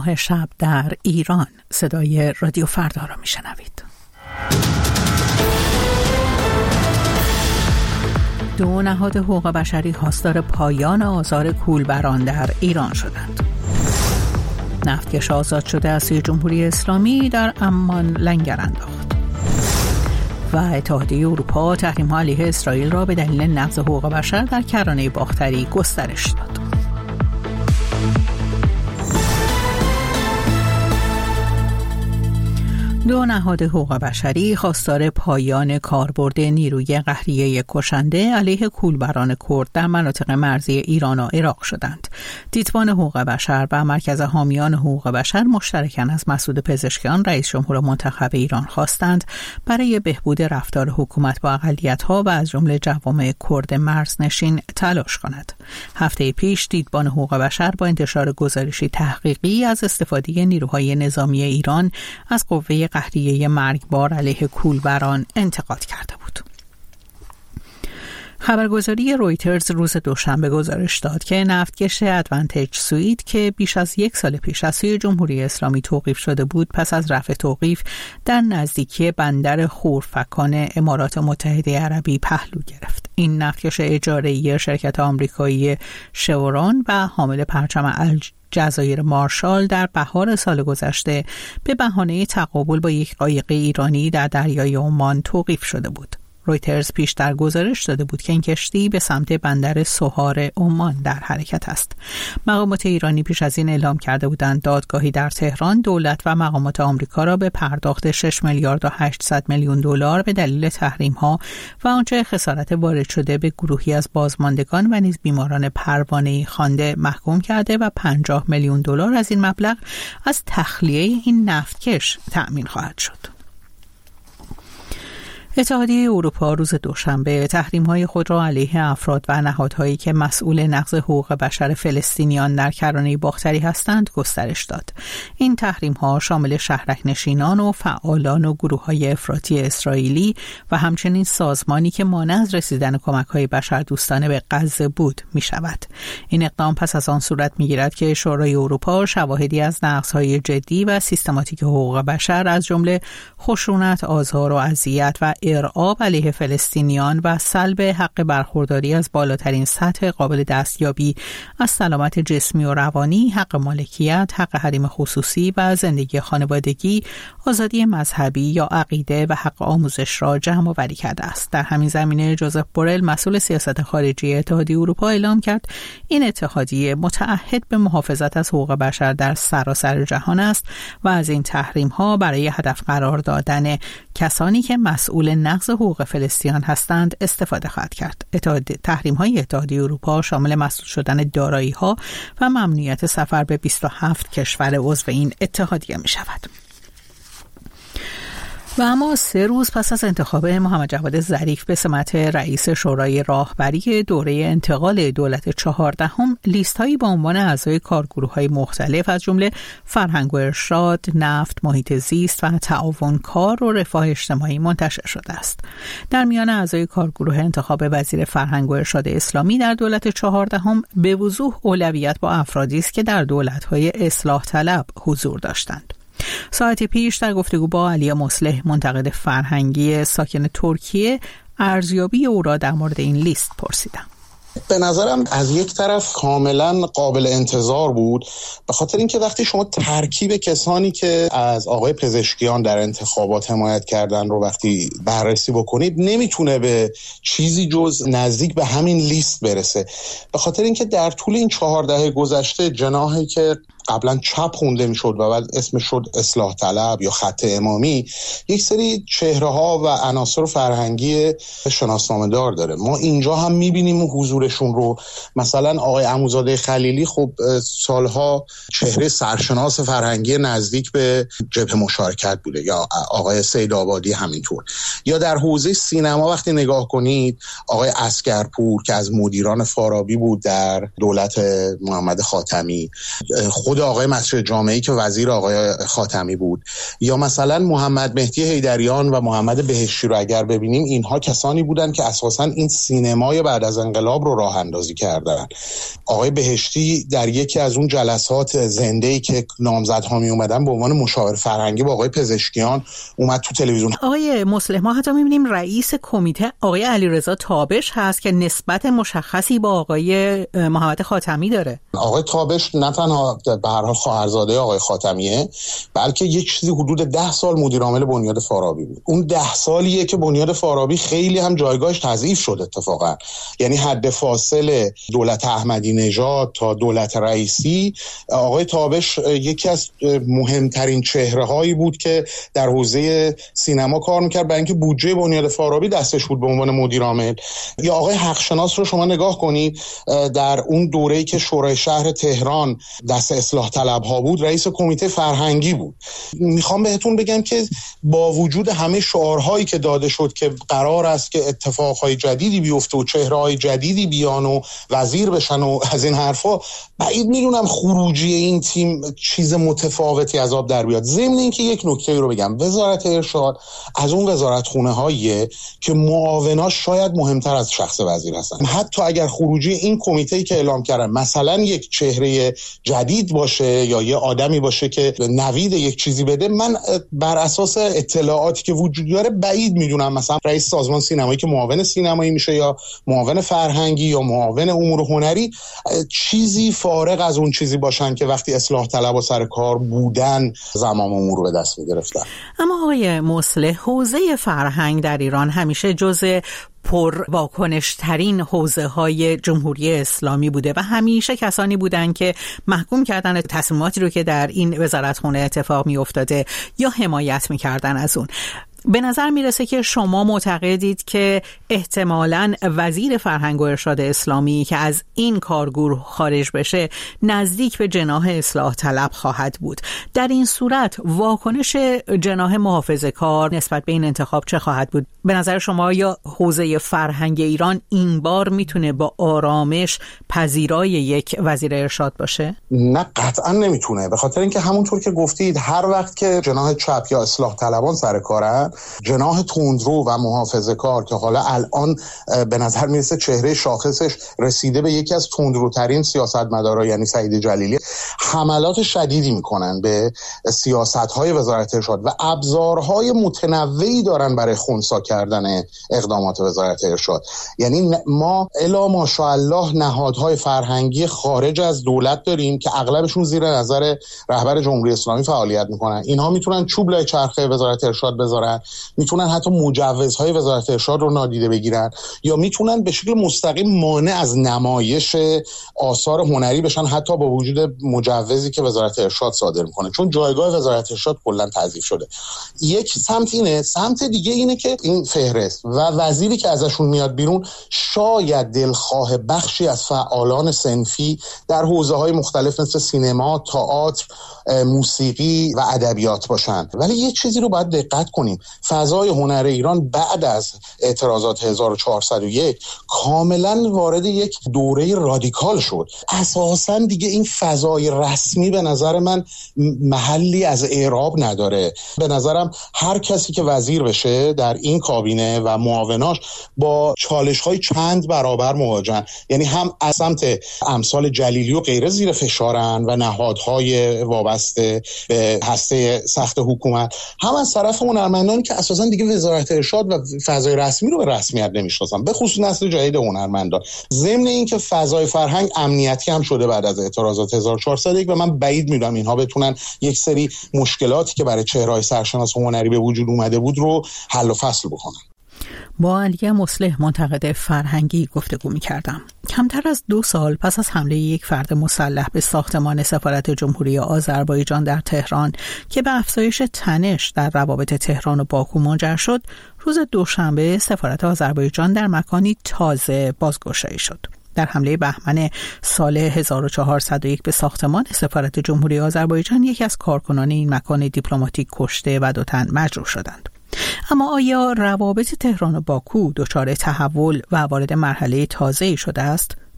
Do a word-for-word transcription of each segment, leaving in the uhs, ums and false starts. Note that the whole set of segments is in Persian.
شب در ایران. صدای رادیو فردا را میشنوید. دو نهاد حقوق بشری خواستار پایان آزار کولبران در ایران شدند. نفتکش آزاد شده از سوی جمهوری اسلامی در عمان لنگر انداخت. و اتحادیه اروپا تحریم‌ها علیه اسرائیل را به دلیل نقض حقوق بشر در کرانه باختری گسترش داد. دو نهاد حقوق بشری خواستار پایان کاربرد نیروی قهریه کشنده علیه کولبران کرد در مناطق مرزی ایران و عراق شدند. دیدبان حقوق بشر و مرکز حامیان حقوق بشر مشترکاً از مسعود پزشکیان رئیس جمهور منتخب ایران خواستند برای بهبود رفتار حکومت با اقلیت‌ها و از جمله جوامع کرد مرزنشین تلاش کند. هفته پیش دیدبان حقوق بشر با انتشار گزارشی تحقیقی از استفاده نیروهای نظامی ایران از قوه قهریه مرگبار علیه کولبران انتقاد کرده بود. خبرگزاری رویترز روز دوشنبه گزارش داد که نفتکش ادوانتیج سوئید که بیش از یک سال پیش از سوی جمهوری اسلامی توقیف شده بود، پس از رفع توقیف در نزدیکی بندر خورفکان امارات متحده عربی پهلو گرفت. این نفتکش اجاره‌ای شرکت آمریکایی شورون و حامل پرچم الج جزایر مارشال در بهار سال گذشته به بهانه تقابل با یک قایق ایرانی در دریای عمان توقیف شده بود. رویترز پیش در گزارش داده بود که این کشتی به سمت بندر سوهار عمان در حرکت است. مقامات ایرانی پیش از این اعلام کرده بودند دادگاهی در تهران دولت و مقامات آمریکا را به پرداخت شش میلیارد و هشتصد میلیون دلار به دلیل تحریم‌ها و آنچه خسارت وارد شده به گروهی از بازماندگان و نیز بیماران پروانه‌ای خوانده محکوم کرده و پنجاه میلیون دلار از این مبلغ از تخلیه این نفتکش تأمین خواهد شد. اتحادیه اروپا روز دوشنبه تحریم‌های خود را علیه افراد و نهادهایی که مسئول نقض حقوق بشر فلسطینیان در کرانه باختری هستند گسترش داد. این تحریم‌ها شامل شهرک‌نشینان و فعالان و گروه‌های افراطی اسرائیلی و همچنین سازمانی که مانع از رسیدن کمک‌های بشردوستانه به غزه بود می‌شود. این اقدام پس از آن صورت می‌گیرد که شورای اروپا شواهدی از نقض‌های جدی و سیستماتیک حقوق بشر از جمله خشونت، آزار و اذیت و ارعاب علیه فلسطینیان و سلب حق برخورداری از بالاترین سطح قابل دستیابی از سلامت جسمی و روانی، حق مالکیت، حق حریم خصوصی و زندگی خانوادگی، آزادی مذهبی یا عقیده و حق آموزش را جمع آوری کرده است. در همین زمینه جوزف بورل مسئول سیاست خارجی اتحادیه اروپا اعلام کرد این اتحادیه متعهد به محافظت از حقوق بشر در سراسر جهان است و از این تحریم‌ها برای هدف قرار دادن کسانی که مسئول نقض حقوق فلسطینیان هستند استفاده خواهد کرد. تحریم‌های اتحادیه اروپا شامل مسدود شدن دارایی‌ها و ممنوعیت سفر به بیست و هفت کشور عضو این اتحادیه می‌شود. و اما سه روز پس از انتخاب محمد جواد ظریف به سمت رئیس شورای راهبری دوره انتقال دولت چهاردهم، لیست‌هایی با عنوان اعضای کارگروه‌های مختلف از جمله فرهنگ و ارشاد، نفت، محیط زیست و تعاون کار و رفاه اجتماعی منتشر شده است. در میان اعضای کارگروه انتخاب وزیر فرهنگ و ارشاد اسلامی در دولت چهاردهم به وضوح اولویت با افرادی است که در دولت‌های اصلاح طلب حضور داشتند. ساعتی پیش در گفتگو با علی مصلح منتقد فرهنگی ساکن ترکیه ارزیابی او را در مورد این لیست پرسیدم. به نظرم از یک طرف کاملا قابل انتظار بود، به خاطر اینکه وقتی شما ترکیب کسانی که از آقای پزشکیان در انتخابات حمایت کردن رو وقتی بررسی بکنید، نمیتونه به چیزی جز نزدیک به همین لیست برسه. به خاطر اینکه در طول این چهار دهه گذشته جناحی که قبلا چپ خونده میشد و بعد اسمش شد اصلاح طلب یا خط امامی، یک سری چهره ها و عناصر فرهنگی شناسنامه دار داره. ما اینجا هم میبینیم حضورشون رو. مثلا آقای عموزاده خلیلی خب سالها چهره سرشناس فرهنگی نزدیک به جبهه مشارکت بوده، یا آقای سیدآبادی همینطور. یا در حوزه سینما وقتی نگاه کنید آقای عسگرپور که از مدیران فارابی بود در دولت محمد خاتمی، خود آقای مسجد جامعی که وزیر آقای خاتمی بود، یا مثلا محمد مهدی حیدریان و محمد بهشتی رو اگر ببینیم، اینها کسانی بودن که اساساً این سینمای بعد از انقلاب رو راه اندازی کردن. آقای بهشتی در یکی از اون جلسات زنده‌ای که نامزدها می اومدن به عنوان مشاور فرهنگی با آقای پزشکیان اومد تو تلویزیون. آقای مصلح، ما حتی می‌بینیم رئیس کمیته آقای علیرضا تابش هست که نسبت مشخصی با آقای محمد خاتمی داره. آقای تابش نه تنها به هر حال خواهرزاده آقای خاتمیه، بلکه یک چیزی حدود ده سال مدیر عامل بنیاد فارابی بود. اون ده سالیه که بنیاد فارابی خیلی هم جایگاهش تضعیف شد اتفاقا. یعنی حد فاصل دولت احمدی نژاد تا دولت رئیسی، آقای تابش یکی از مهمترین چهره‌هایی بود که در حوزه سینما کار می‌کرد، برای اینکه بودجه بنیاد فارابی دستش بود به عنوان مدیر عامل. یا آقای حقشناس رو شما نگاه کنید، در اون دوره‌ای که شورای شهر تهران دست اصلاح طلب‌ها بود، رئیس کمیته فرهنگی بود. میخوام بهتون بگم که با وجود همه شعارهایی که داده شد که قرار است که اتفاقهای جدیدی بیفته و چهره‌های جدیدی بیان و وزیر بشن و از این حرفا، بعید میدونم خروجی این تیم چیز متفاوتی از آب در بیاد. ضمن اینکه یک نکته رو بگم، وزارت ارشاد از اون وزارتخونه‌هاییه که معاوناش شاید مهمتر از شخص وزیر هستن. حتی اگر خروجی این کمیته‌ای که اعلام کردن مثلا یک چهره جدید باشه یا یه آدمی باشه که نوید یک چیزی بده، من بر اساس اطلاعاتی که وجود داره بعید میدونم مثلا رئیس سازمان سینمایی که معاون سینمایی میشه یا معاون فرهنگی یا معاون امور هنری چیزی فارغ از اون چیزی باشن که وقتی اصلاح طلبا سر کار بودن زمام امور رو به دست میگرفتن. اما آقای مصلح، حوزه فرهنگ در ایران همیشه جزء پر واکنش ترین حوزه های جمهوری اسلامی بوده و همیشه کسانی بودن که محکوم کردن تصمیماتی رو که در این وزارتخونه اتفاق می افتاده یا حمایت می کردن از اون. به نظر میرسه که شما معتقدید که احتمالاً وزیر فرهنگ و ارشاد اسلامی که از این کارگروه خارج بشه نزدیک به جناح اصلاح طلب خواهد بود. در این صورت واکنش جناح محافظه‌کار نسبت به این انتخاب چه خواهد بود؟ به نظر شما یا حوزه فرهنگ ایران این بار میتونه با آرامش پذیرای یک وزیر ارشاد باشه؟ نه، قطعا نمیتونه. به خاطر اینکه همونطور که گفتید هر وقت که جناح چپ یا اصلاح طلبان سر کارن، جناح تندرو و محافظه‌کار که حالا الان به نظر میرسه چهره شاخصش رسیده به یکی از تندروترین سیاستمدارا یعنی سعید جلیلی، حملات شدیدی میکنن به سیاست‌های وزارت ارشاد و ابزارهای متنوعی دارن برای خنثی کردن اقدامات وزارت ارشاد. یعنی ما الا ماشاءالله نهادهای فرهنگی خارج از دولت داریم که اغلبشون زیر نظر رهبر جمهوری اسلامی فعالیت میکنن. اینها میتونن چوب لای چرخه وزارت ارشاد بذارن، میتونن حتی مجوزهای وزارت ارشاد رو نادیده بگیرن، یا میتونن به شکل مستقیم مانع از نمایش آثار هنری بشن حتی با وجود مجوزی که وزارت ارشاد صادر میکنه، چون جایگاه وزارت ارشاد کلا تضعیف شده. یک سمت اینه، سمت دیگه اینه که این فهرست و وزیری که ازشون میاد بیرون شاید دلخواه بخشی از فعالان صنفی در حوزه‌های مختلف مثل سینما، تئاتر، موسیقی و ادبیات باشن. ولی یه چیزی رو باید دقت کنیم، فضای هنر ایران بعد از اعتراضات هزار و چهارصد و یک کاملا وارد یک دوره رادیکال شد. اساساً دیگه این فضای رسمی به نظر من محلی از اعراب نداره. به نظرم هر کسی که وزیر بشه در این کابینه و معاوناش با چالش‌های چند برابر مواجهن. یعنی هم از سمت امثال جلیلی و غیره زیر فشارن و نهادهای وابسته به هسته سخت حکومت، هم از طرف هنرمندانی که اساسا دیگه وزارت ارشاد و فضای رسمی رو به رسمیت نمیشناسن، به خصوص نسل جدید هنرمندان. ضمن این که فضای فرهنگ امنیتی هم شده بعد از اعتراضات هزار و چهارصد و یک و من بعید میدونم اینها بتونن یک سری مشکلاتی که برای چهره‌های سرشناس هنری به وجود اومده بود رو حل و فصل بکنن. با علی مصلح منتقد فرهنگی گفتگو می‌کردم. کمتر از دو سال پس از حمله یک فرد مسلح به ساختمان سفارت جمهوری آذربایجان در تهران که به افزایش تنش در روابط تهران و باکو منجر شد، روز دوشنبه سفارت آذربایجان در مکانی تازه بازگشایی شد. در حمله بهمن سال هزار و چهارصد و یک به ساختمان سفارت جمهوری آذربایجان یکی از کارکنان این مکان دیپلماتیک کشته و دو تن مجروح شدند. اما آیا روابط تهران و باکو دچار تحول و وارد مرحله تازه‌ای شده است؟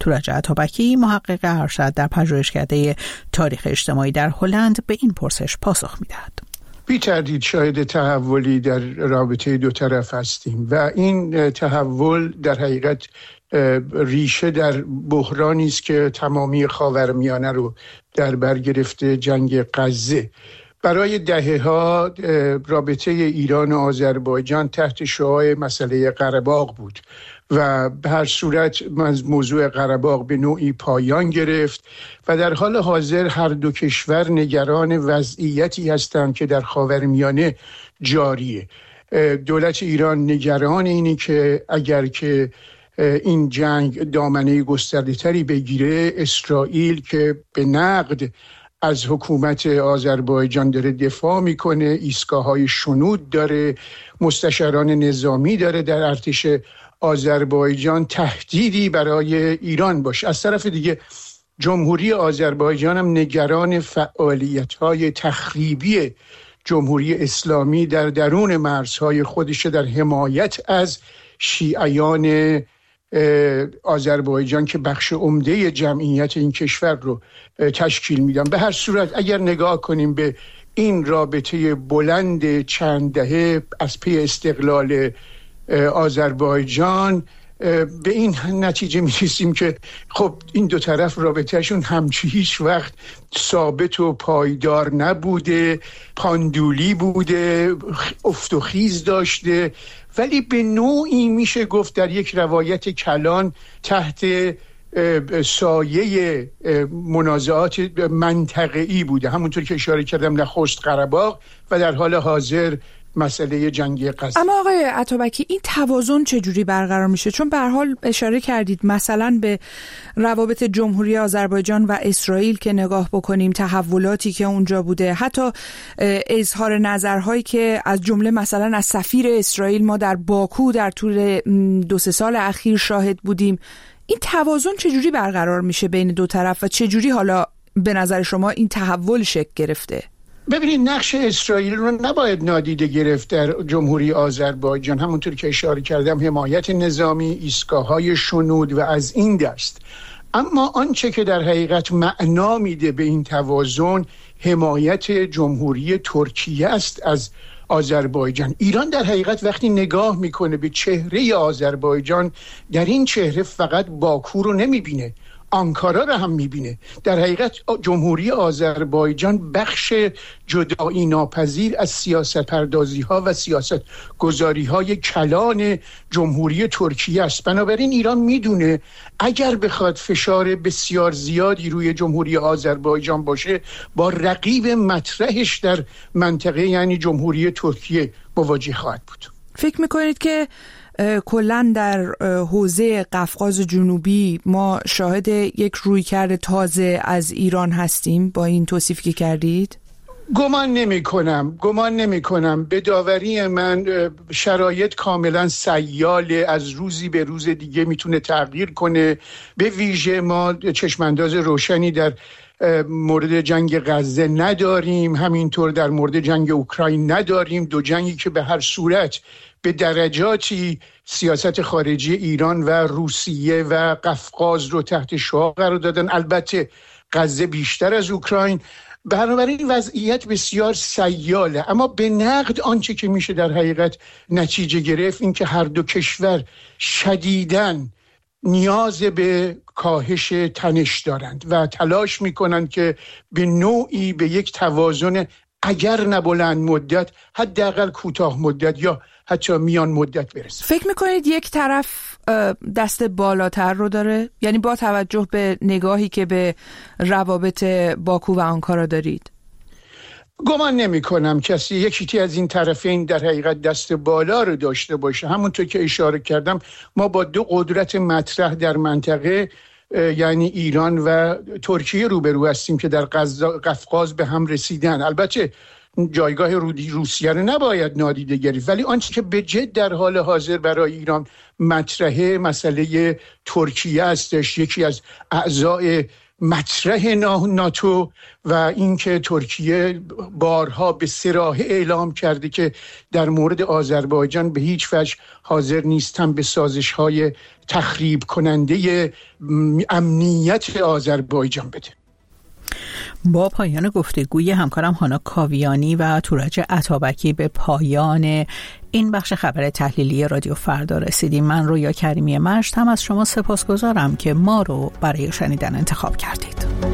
تورج عطابکی، محقق ارشد در پژوهشکده تاریخ اجتماعی در هلند، به این پرسش پاسخ می‌دهد. بی تردید شاهد تحولی در رابطه دو طرف هستیم و این تحول در حقیقت ریشه در بحرانی است که تمامی خاورمیانه رو در بر گرفته، جنگ غزه. برای دهه‌ها رابطه ایران و آذربایجان تحت شعاع مسئله قره باغ بود و به هر صورت موضوع قره باغ به نوعی پایان گرفت و در حال حاضر هر دو کشور نگران وضعیتی هستند که در خاورمیانه جاریه. دولت ایران نگران اینی که اگر که این جنگ دامنه گسترده‌تری بگیره، اسرائیل که به نقد از حکومت آذربایجان داره دفاع میکنه، ایستگاه‌های شنود داره، مستشاران نظامی داره در ارتش آذربایجان، تهدیدی برای ایران باشه. از طرف دیگه جمهوری آذربایجان هم نگران فعالیت‌های تخریبی جمهوری اسلامی در درون مرزهای خودش در حمایت از شیعیان آذربایجان که بخش عمده جمعیت این کشور رو تشکیل میدن. به هر صورت اگر نگاه کنیم به این رابطه بلند چند دهه از پی استقلال آذربایجان، به این نتیجه میرسیم که خب این دو طرف رابطهشون همچی هیچ وقت ثابت و پایدار نبوده، پاندولی بوده، افت و خیز داشته، ولی به نوعی میشه گفت در یک روایت کلان تحت سایه منازعات منطقه‌ای بوده، همونطور که اشاره کردم نخست قره باغ و در حال حاضر مسئله جنگ غزه. اما آقای عطابکی این توازن چجوری برقرار میشه؟ چون به هر حال اشاره کردید مثلا به روابط جمهوری آذربایجان و اسرائیل که نگاه بکنیم، تحولاتی که اونجا بوده، حتی اظهار نظرهایی که از جمله مثلا از سفیر اسرائیل ما در باکو در طول دو سه سال اخیر شاهد بودیم. این توازن چجوری برقرار میشه بین دو طرف و چجوری حالا به نظر شما این تحول شکل گرفته؟ ببینید، نقش اسرائیل رو نباید نادیده گرفت در جمهوری آذربایجان. همونطور که اشاره کردم حمایت نظامی، ایستگاه‌های شنود و از این دست. اما آنچه که در حقیقت معنا میده به این توازن حمایت جمهوری ترکیه است از آذربایجان. ایران در حقیقت وقتی نگاه میکنه به چهره آذربایجان، در این چهره فقط باکو رو نمیبینه، آنکارا رو هم میبینه. در حقیقت جمهوری آذربایجان بخش جدایی ناپذیر از سیاست پردازی ها و سیاست گذاری های کلان جمهوری ترکیه است. بنابراین ایران میدونه اگر بخواد فشار بسیار زیادی روی جمهوری آذربایجان باشه، با رقیب مطرحش در منطقه یعنی جمهوری ترکیه مواجه خواهد بود. فکر میکنید که کلاً در حوزه قفقاز جنوبی ما شاهد یک رویکرد تازه از ایران هستیم با این توصیفی که کردید؟ گمان نمی کنم گمان نمی کنم به داوری من شرایط کاملا سیاله، از روزی به روز دیگه میتونه تغییر کنه. به ویژه ما چشمانداز روشنی در مورد جنگ غزه نداریم، همینطور در مورد جنگ اوکراین نداریم، دو جنگی که به هر صورت به درجاتی سیاست خارجی ایران و روسیه و قفقاز رو تحت شعاع قرار دادن، البته غزه بیشتر از اوکراین. بنابراین وضعیت بسیار سیاله. اما به نقد آنچه که میشه در حقیقت نتیجه گرفت این که هر دو کشور شدیداً نیاز به کاهش تنش دارند و تلاش میکنند که به نوعی به یک توازن اگر نه بلند مدت حداقل کوتاه مدت یا حتی میان مدت برسه. فکر میکنید یک طرف دست بالاتر رو داره؟ یعنی با توجه به نگاهی که به روابط باکو و آنکارا دارید؟ گمان نمی کنم کسی یکی از این طرفین در حقیقت دست بالا رو داشته باشه. همونطور که اشاره کردم ما با دو قدرت مطرح در منطقه یعنی ایران و ترکیه روبرو هستیم که در قفقاز به هم رسیدن. البته جایگاه روسیه رو نباید نادیده گرفت، ولی آنچه که به جد در حال حاضر برای ایران مطرحه مسئله ترکیه هستش. یکی از اعضای مطرح ناتو و اینکه ترکیه بارها به صراحت اعلام کرده که در مورد آذربایجان به هیچ وجه حاضر نیستن به سازش‌های تخریب کننده امنیت آذربایجان بده. با پایان گفتگوی همکارم هانا کاویانی و تورج عطابکی به پایان این بخش خبر تحلیلی رادیو فردا رسیدیم. من رویا کریمی مشت هم از شما سپاسگزارم که ما رو برای شنیدن انتخاب کردید.